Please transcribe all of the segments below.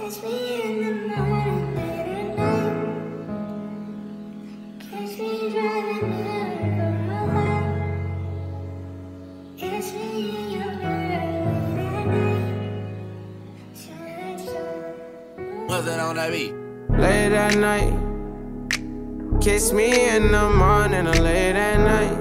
Catch me in the morning, late at night. Catch me driving over my life. Catch me in your bed late at night. What's that on that beat? Late at night. Kiss me in the morning or late at night.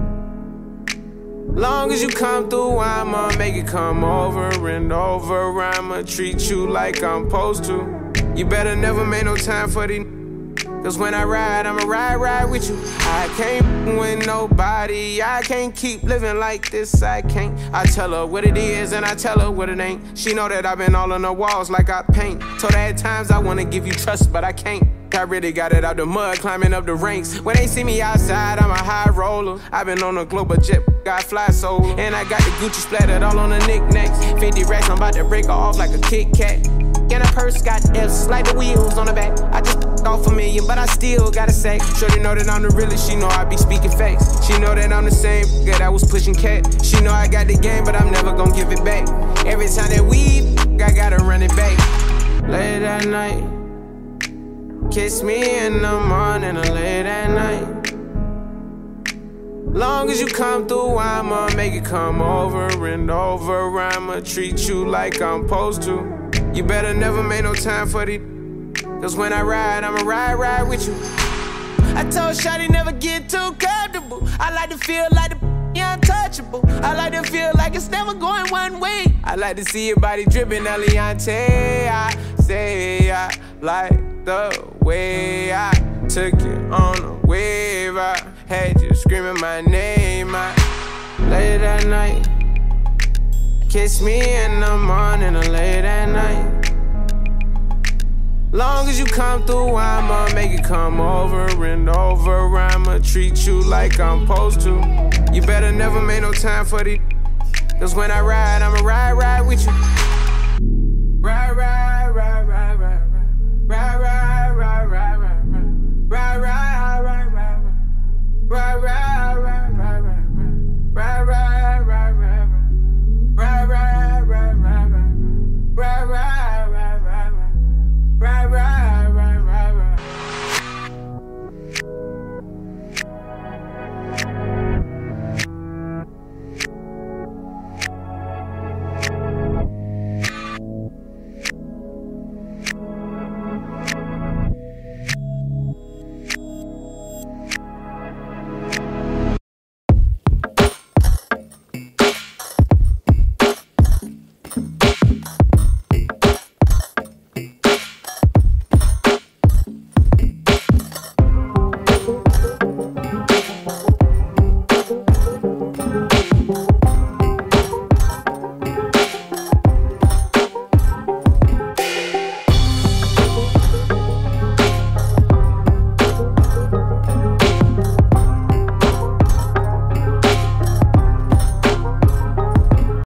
Long as you come through, I'ma make it come over and over. I'ma treat you like I'm supposed to. You better never make no time for these, cause when I ride, I'ma ride with you. I can't with nobody, I can't keep living like this, I can't. I tell her what it is and I tell her what it ain't. She know that I've been all on the walls like I paint. Told her at times I wanna give you trust, but I can't. I really got it out the mud, climbing up the ranks. When they see me outside, I'm a high roller. I've been on a global jet, I fly solo. And I got the Gucci splattered all on the knickknacks. 50 racks, I'm about to break her off like a Kit Kat. And her purse got F's, like the wheels on the back. I just off $1 million, but I still gotta say. Shorty know that I'm the realest, she know I be speaking facts. She know that I'm the same that I was pushing cat. She know I got the game, but I'm never gonna give it back. Every time that we I gotta run it back. Late at night. Kiss me in the morning or late at night. Long as you come through, I'ma make it come over and over. I'ma treat you like I'm supposed to. You better never make no time for these, cause when I ride, I'ma ride with you. I told Shawty never get too comfortable. I like to feel like the untouchable. I like to feel like it's never going one way. I like to see your body dripping Eliante. I say I like the way I took you on a wave. I had you screaming my name. Late at night. Kiss me in the morning or late at night. Long as you come through, I'ma make it come over and over. I'ma treat you like I'm supposed to. You better never make no time for these, cause when I ride, I'ma ride